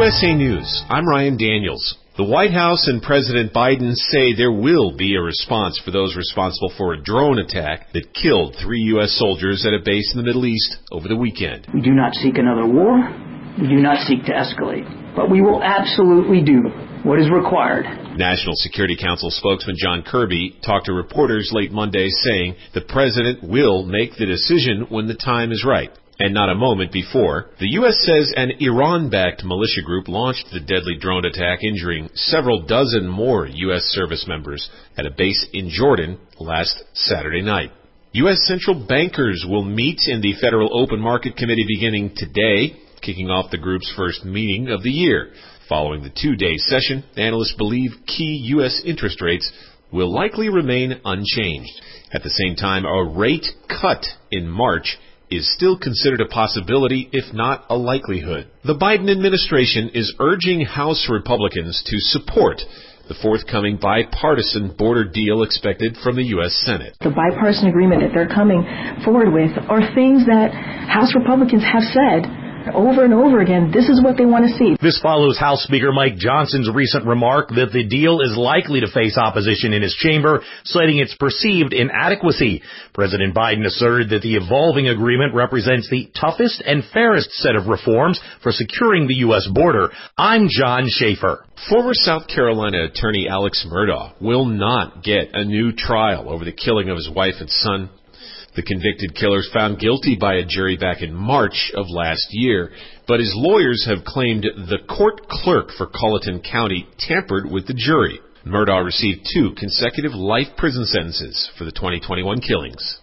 USA News, I'm Ryan Daniels. The White House and President Biden say there will be a response for those responsible for a drone attack that killed 3 U.S. soldiers at a base in the Middle East over the weekend. We do not seek another war. We do not seek to escalate. But we will absolutely do what is required. National Security Council spokesman John Kirby talked to reporters late Monday saying the president will make the decision when the time is right. And not a moment before, the U.S. says an Iran-backed militia group launched the deadly drone attack, injuring several dozen more U.S. service members at a base in Jordan last Saturday night. U.S. central bankers will meet in the Federal Open Market Committee beginning today, kicking off the group's first meeting of the year. Following the 2-day session, analysts believe key U.S. interest rates will likely remain unchanged. At the same time, a rate cut in March is still considered a possibility, if not a likelihood. The Biden administration is urging House Republicans to support the forthcoming bipartisan border deal expected from the U.S. Senate. The bipartisan agreement that they're coming forward with are things that House Republicans have said over and over again, this is what they want to see. This follows House Speaker Mike Johnson's recent remark that the deal is likely to face opposition in his chamber, citing its perceived inadequacy. President Biden asserted that the evolving agreement represents the toughest and fairest set of reforms for securing the U.S. border. I'm John Schaefer. Former South Carolina attorney Alex Murdaugh will not get a new trial over the killing of his wife and son. The convicted killers found guilty by a jury back in March of last year, but his lawyers have claimed the court clerk for Colleton County tampered with the jury. Murdaugh received 2 consecutive life prison sentences for the 2021 killings.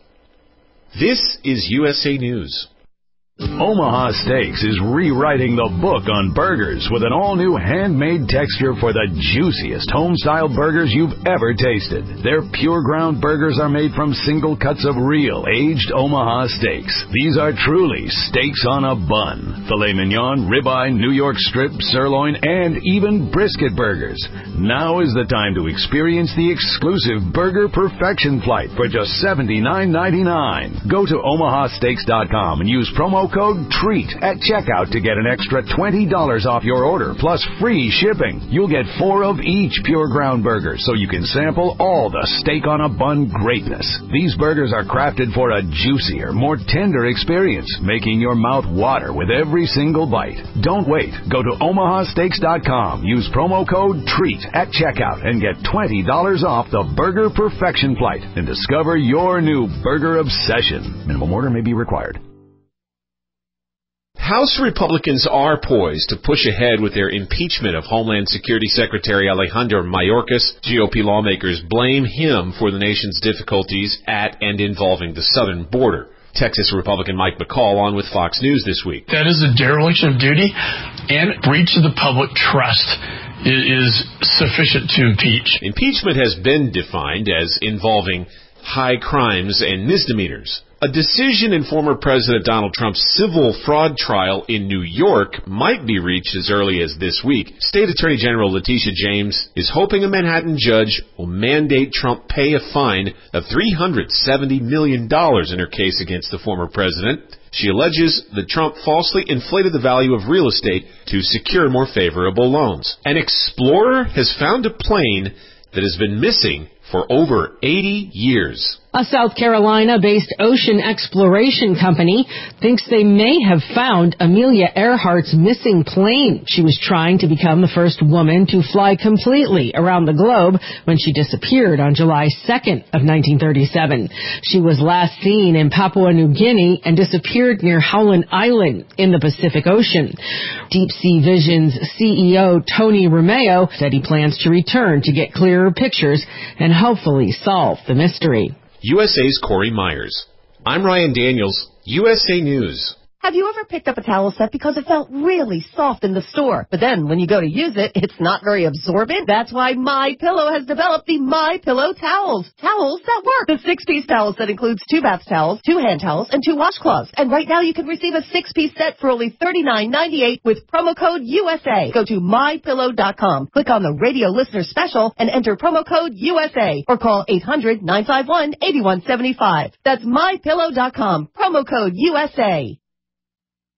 This is USA News. Omaha Steaks is rewriting the book on burgers with an all-new handmade texture for the juiciest home-style burgers you've ever tasted. Their pure ground burgers are made from single cuts of real, aged Omaha steaks. These are truly steaks on a bun. Filet mignon, ribeye, New York strip, sirloin, and even brisket burgers. Now is the time to experience the exclusive Burger Perfection Flight for just $79.99. Go to omahasteaks.com and use promo code TREAT at checkout to get an extra $20 off your order, plus free shipping. You'll get 4 of each pure ground burger, so you can sample all the steak on a bun greatness. These burgers are crafted for a juicier, more tender experience, making your mouth water with every single bite. Don't wait. Go to omahasteaks.com, use promo code TREAT at checkout, and get $20 off the Burger Perfection Flight, and discover your new burger obsession. Minimum order may be required. House Republicans are poised to push ahead with their impeachment of Homeland Security Secretary Alejandro Mayorkas. GOP lawmakers blame him for the nation's difficulties at and involving the southern border. Texas Republican Mike McCall on with Fox News this week. That is a dereliction of duty and breach of the public trust is sufficient to impeach. Impeachment has been defined as involving high crimes and misdemeanors. A decision in former President Donald Trump's civil fraud trial in New York might be reached as early as this week. State Attorney General Letitia James is hoping a Manhattan judge will mandate Trump pay a fine of $370 million in her case against the former president. She alleges that Trump falsely inflated the value of real estate to secure more favorable loans. An explorer has found a plane that has been missing for over 80 years. A South Carolina-based ocean exploration company thinks they may have found Amelia Earhart's missing plane. She was trying to become the first woman to fly completely around the globe when she disappeared on July 2nd of 1937. She was last seen in Papua New Guinea and disappeared near Howland Island in the Pacific Ocean. Deep Sea Vision's CEO Tony Romeo said he plans to return to get clearer pictures and hopefully solve the mystery. USA's Corey Myers. I'm Ryan Daniels, USA News. Have you ever picked up a towel set because it felt really soft in the store, but then when you go to use it, it's not very absorbent? That's why MyPillow has developed the MyPillow towels. Towels that work. The 6-piece towel set includes 2 bath towels, 2 hand towels, and 2 washcloths. And right now you can receive a 6-piece set for only $39.98 with promo code USA. Go to MyPillow.com, click on the radio listener special, and enter promo code USA, or call 800-951-8175. That's MyPillow.com, promo code USA.